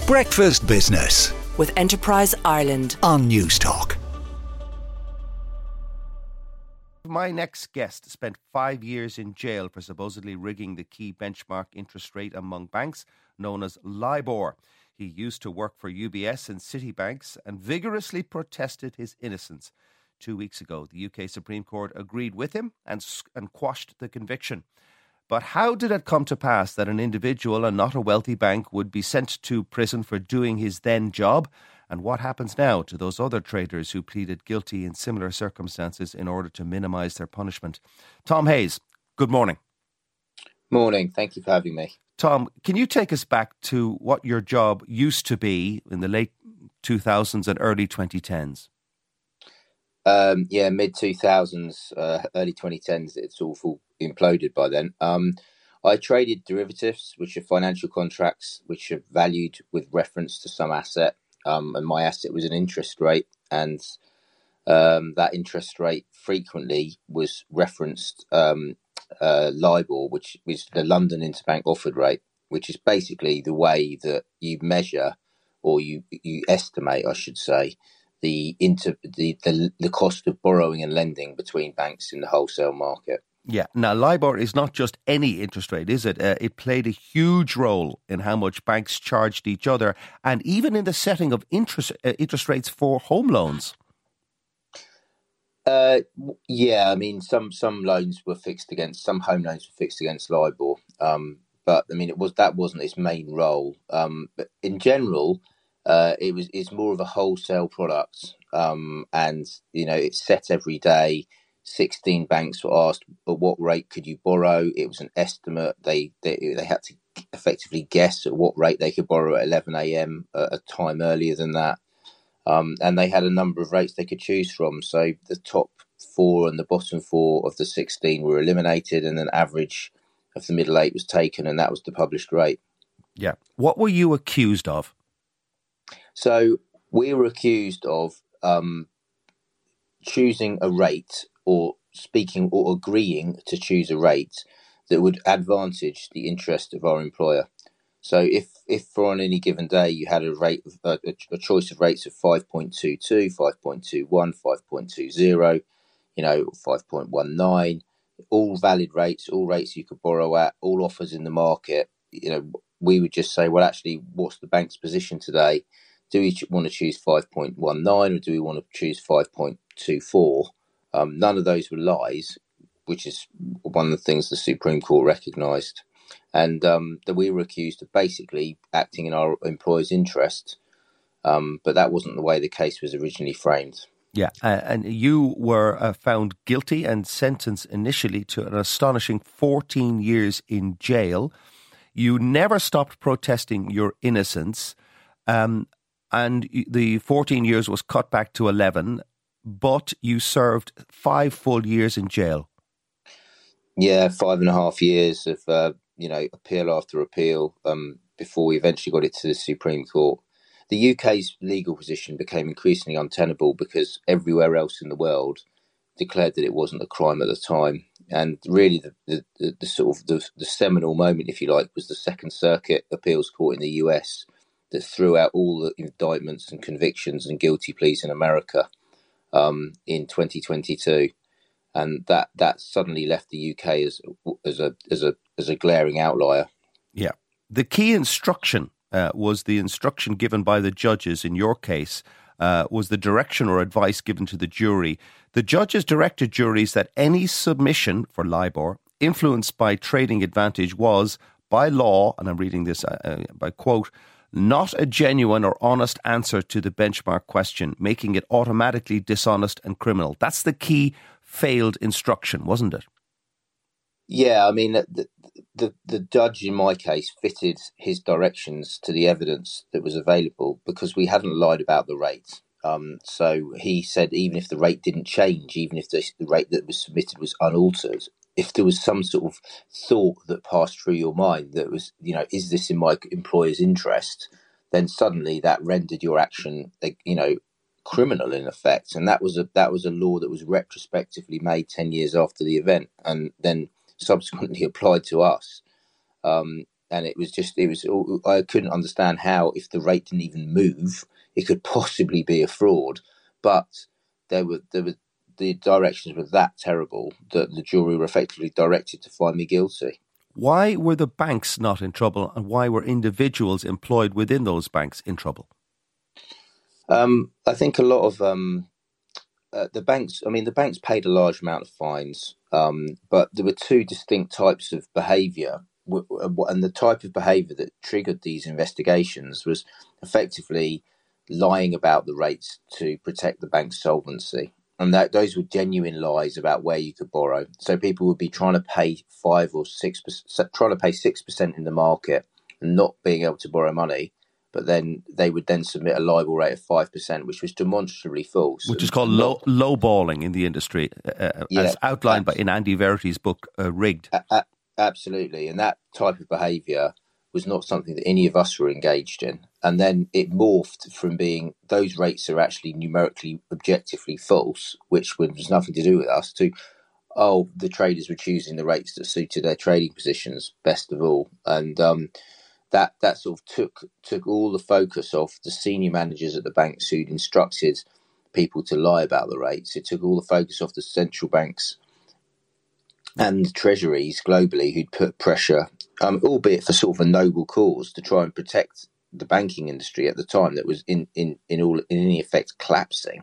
Breakfast Business with Enterprise Ireland on Newstalk. My next guest spent 5 years in jail for supposedly rigging the key benchmark interest rate among banks, known as LIBOR. He used to work for UBS and Citibank and vigorously protested his innocence. 2 weeks ago, the UK Supreme Court agreed with him and quashed the conviction. But how did it come to pass that an individual and not a wealthy bank would be sent to prison for doing his then job? And what happens now to those other traders who pleaded guilty in similar circumstances in order to minimise their punishment? Tom Hayes, good morning. Morning. Thank you for having me. Tom, can you take us back to what your job used to be in the late 2000s and early 2010s? Mid-2000s, early 2010s, it's all full imploded by then. I traded derivatives, which are financial contracts, which are valued with reference to some asset. And my asset was an interest rate, and that interest rate frequently was referenced LIBOR, which is the London Interbank Offered Rate, which is basically the way that you measure or you estimate, I should say, the cost of borrowing and lending between banks in the wholesale market. Yeah. Now, LIBOR is not just any interest rate, is it? It played a huge role in how much banks charged each other and even in the setting of interest rates for home loans. Some loans were fixed against, some home loans were fixed against LIBOR. But I mean, that wasn't its main role. But in general, it's more of a wholesale product. And, it's set every day. 16 banks were asked, at what rate could you borrow? It was an estimate. They had to effectively guess at what rate they could borrow at 11 a.m. A time earlier than that. And they had a number of rates they could choose from. So the top 4 and the bottom 4 of the 16 were eliminated, and an average of the middle 8 was taken, and that was the published rate. Yeah. What were you accused of? So we were accused of choosing a rate or agreeing to choose a rate that would advantage the interest of our employer. So if for on any given day you had a rate, a choice of rates of 5.22, 5.21, 5.20, 5.19, all valid rates, all rates you could borrow at, all offers in the market, we would just say, well, actually, what's the bank's position today? Do we want to choose 5.19 or do we want to choose 5.24? None of those were lies, which is one of the things the Supreme Court recognised. And that we were accused of basically acting in our employer's interest. But that wasn't the way the case was originally framed. Yeah, and you were found guilty and sentenced initially to an astonishing 14 years in jail. You never stopped protesting your innocence, and the 14 years was cut back to 11, but you served 5 full years in jail. Yeah, 5.5 years of appeal after appeal before we eventually got it to the Supreme Court. The UK's legal position became increasingly untenable because everywhere else in the world declared that it wasn't a crime at the time. And really the sort of the seminal moment, if you like, was the Second Circuit Appeals Court in the US that threw out all the indictments and convictions and guilty pleas in America in 2022. And that suddenly left the UK as a glaring outlier. Yeah. The key instruction was the instruction given by the judges in your case, was the direction or advice given to the jury. The judges directed juries that any submission for LIBOR influenced by trading advantage was, by law, and I'm reading this by quote, not a genuine or honest answer to the benchmark question, making it automatically dishonest and criminal. That's the key failed instruction, wasn't it? Yeah, I mean, the judge in my case fitted his directions to the evidence that was available because we hadn't lied about the rate. So he said even if the rate didn't change, even if the rate that was submitted was unaltered, if there was some sort of thought that passed through your mind that was, is this in my employer's interest, then suddenly that rendered your action, criminal in effect. And that was a law that was retrospectively made 10 years after the event and then subsequently applied to us. And I couldn't understand how, if the rate didn't even move, it could possibly be a fraud. But the directions were that terrible that the jury were effectively directed to find me guilty. Why were the banks not in trouble, and why were individuals employed within those banks in trouble? I think a lot of the banks. I mean, the banks paid a large amount of fines, but there were two distinct types of behaviour, and the type of behaviour that triggered these investigations was effectively lying about the rates to protect the bank's solvency. And those were genuine lies about where you could borrow. So people would be trying to pay 5 or 6%, trying to pay 6% in the market and not being able to borrow money. But then they would then submit a LIBOR rate of 5%, which was demonstrably false. Which is called lowballing in the industry, as outlined in Andy Verity's book, Rigged. Absolutely. And that type of behaviour was not something that any of us were engaged in. And then it morphed from being those rates are actually numerically, objectively false, which was nothing to do with us, to, the traders were choosing the rates that suited their trading positions best of all. And that sort of took all the focus off the senior managers at the banks who'd instructed people to lie about the rates. It took all the focus off the central banks and treasuries globally who'd put pressure, albeit for sort of a noble cause, to try and protect the banking industry at the time that was in any effect collapsing.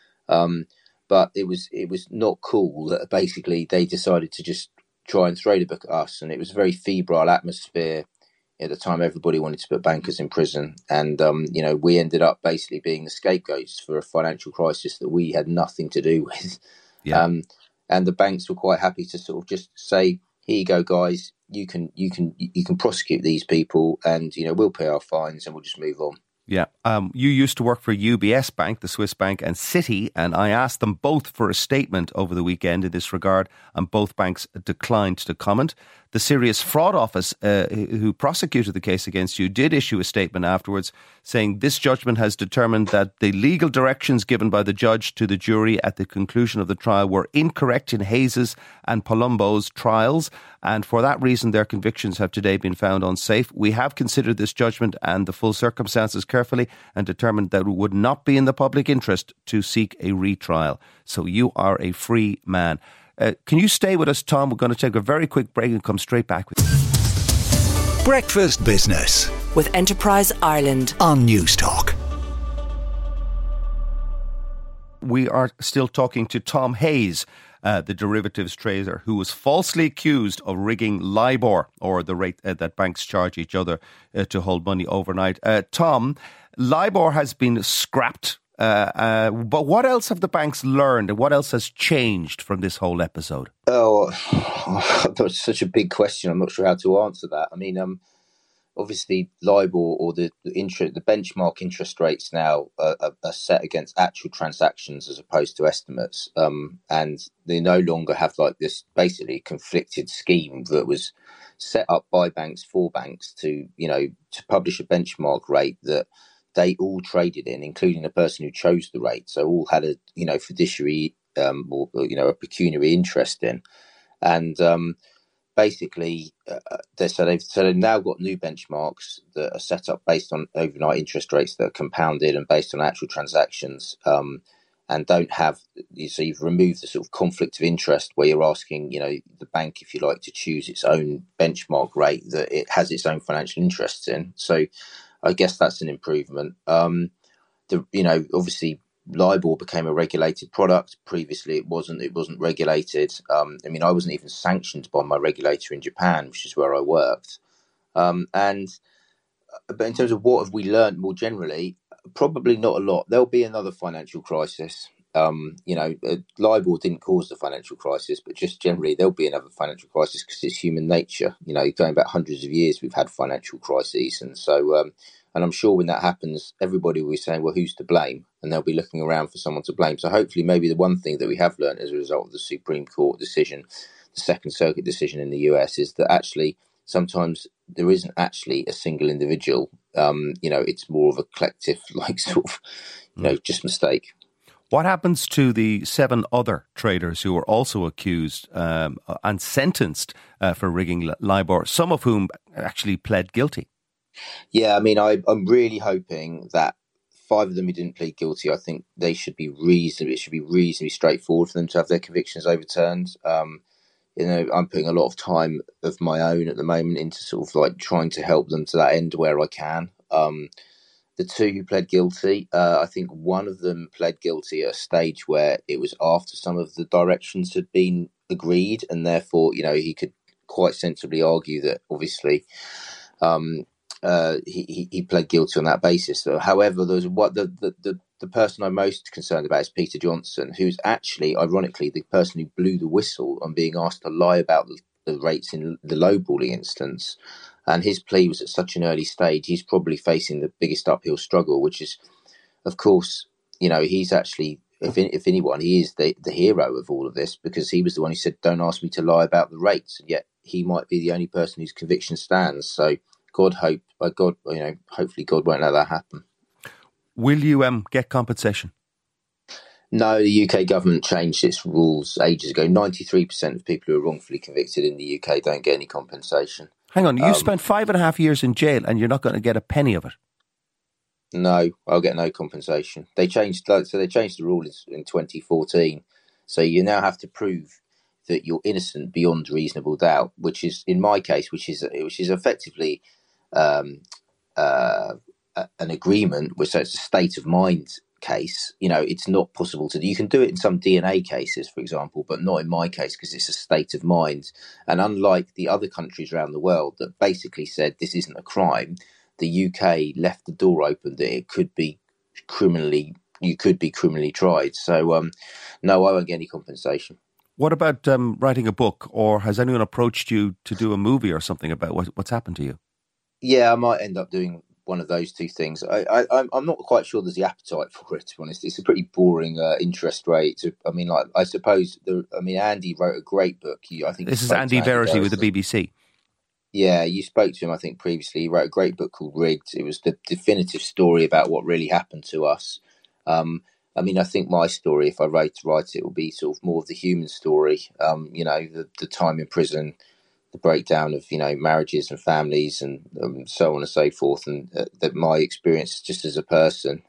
But it was not cool that basically they decided to just try and throw the book at us, and it was a very febrile atmosphere. At the time, everybody wanted to put bankers in prison, and we ended up basically being the scapegoats for a financial crisis that we had nothing to do with. Yeah. And the banks were quite happy to sort of just say, "Here you go, guys. You can prosecute these people, and we'll pay our fines, and we'll just move on." Yeah. You used to work for UBS Bank, the Swiss bank, and Citi, and I asked them both for a statement over the weekend in this regard, and both banks declined to comment. The Serious Fraud Office, who prosecuted the case against you, did issue a statement afterwards saying this judgment has determined that the legal directions given by the judge to the jury at the conclusion of the trial were incorrect in Hayes' and Palumbo's trials, and for that reason their convictions have today been found unsafe. We have considered this judgment and the full circumstances carefully and determined that it would not be in the public interest to seek a retrial. So you are a free man. Can you stay with us, Tom? We're going to take a very quick break and come straight back with you. Breakfast Business with Enterprise Ireland on News Talk. We are still talking to Tom Hayes, the derivatives trader who was falsely accused of rigging LIBOR, or the rate that banks charge each other to hold money overnight. Tom, LIBOR has been scrapped. But what else have the banks learned, and what else has changed from this whole episode? Oh, that's such a big question. I'm not sure how to answer that. I mean, obviously, LIBOR, or the benchmark interest rates now are set against actual transactions as opposed to estimates, and they no longer have like this basically conflicted scheme that was set up by banks for banks to publish a benchmark rate that they all traded in, including the person who chose the rate. So all had a fiduciary or a pecuniary interest in, and basically they've now got new benchmarks that are set up based on overnight interest rates that are compounded and based on actual transactions, and don't have. So you've removed the sort of conflict of interest where you're asking the bank, if you like, to choose its own benchmark rate that it has its own financial interests in. So I guess that's an improvement. Obviously LIBOR became a regulated product. Previously it wasn't regulated. I was wasn't even sanctioned by my regulator in Japan, which is where I worked. But in terms of what have we learned more generally, probably not a lot. There'll be another financial crisis. LIBOR didn't cause the financial crisis, but just generally there'll be another financial crisis because it's human nature. Going back hundreds of years, we've had financial crises, and so and I'm sure when that happens, everybody will be saying, "Well, who's to blame?" And they'll be looking around for someone to blame. So hopefully, maybe the one thing that we have learned as a result of the Supreme Court decision, the Second Circuit decision in the US, is that actually sometimes there isn't actually a single individual. It's more of a collective, like sort of, just mistake. What happens to the 7 other traders who were also accused and sentenced for rigging LIBOR, some of whom actually pled guilty? Yeah, I mean, I'm really hoping that 5 of them who didn't plead guilty, I think it should be reasonably straightforward for them to have their convictions overturned. I'm putting a lot of time of my own at the moment into sort of like trying to help them to that end where I can. The 2 who pled guilty, I think one of them pled guilty at a stage where it was after some of the directions had been agreed, and therefore, he could quite sensibly argue that obviously he pled guilty on that basis. So, however, there's the person I'm most concerned about is Peter Johnson, who's actually, ironically, the person who blew the whistle on being asked to lie about the rates in the lowballing instance. And his plea was at such an early stage, he's probably facing the biggest uphill struggle, which is, of course, he's actually, if anyone, he is the hero of all of this, because he was the one who said, don't ask me to lie about the rates. And yet he might be the only person whose conviction stands. So hopefully God won't let that happen. Will you get compensation? No, the UK government changed its rules ages ago. 93% of people who are wrongfully convicted in the UK don't get any compensation. Hang on, you spent 5.5 years in jail and you're not going to get a penny of it? No, I'll get no compensation. They changed the rules in 2014. So you now have to prove that you're innocent beyond reasonable doubt, which is, in my case, which is effectively an agreement, which is a state of mind case. It's not possible to do. You can do it in some DNA cases, for example, but not in my case because it's a state of mind. And unlike the other countries around the world that basically said this isn't a crime, the UK left the door open that you could be criminally tried. So no, I won't get any compensation. What about writing a book, or has anyone approached you to do a movie or something about what's happened to you? Yeah, I might end up doing one of those 2 things. I'm not quite sure there's the appetite for it, to be honest. It's a pretty boring interest rate. I suppose Andy wrote a great book. I think this is Andy Verity with the BBC. Yeah, you spoke to him, I think, previously. He wrote a great book called Rigged. It was the definitive story about what really happened to us. I think my story, if I write it, will be sort of more of the human story. The time in prison, the breakdown of marriages and families and so on and so forth, and that my experience just as a person.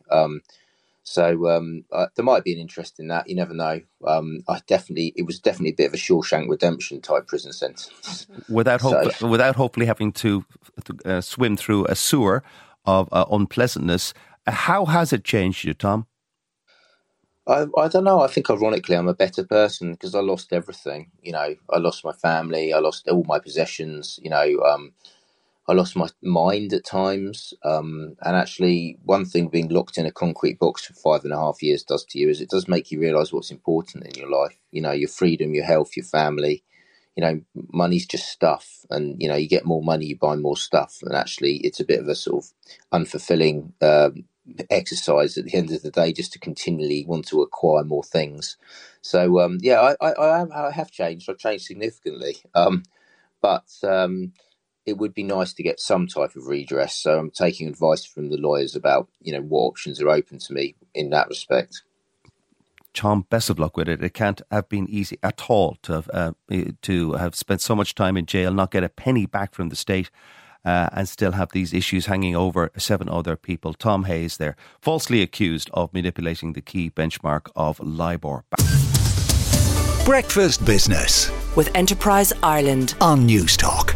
There might be an interest in that. You never know. It was definitely a bit of a Shawshank Redemption type prison sentence. Without hopefully having to swim through a sewer of unpleasantness. How has it changed you, Tom? I don't know. I think ironically I'm a better person because I lost everything. I lost my family. I lost all my possessions. I lost my mind at times. And actually, one thing being locked in a concrete box for 5.5 years does to you is it does make you realise what's important in your life. Your freedom, your health, your family. Money's just stuff. And, you get more money, you buy more stuff. And actually, it's a bit of a sort of unfulfilling exercise at the end of the day just to continually want to acquire more things. So, I have changed. I've changed significantly. But it would be nice to get some type of redress. So I'm taking advice from the lawyers about, what options are open to me in that respect. Tom, best of luck with it. It can't have been easy at all to have spent so much time in jail, not get a penny back from the state, and still have these issues hanging over 7 other people. Tom Hayes there, falsely accused of manipulating the key benchmark of LIBOR. Breakfast Business with Enterprise Ireland on News Talk.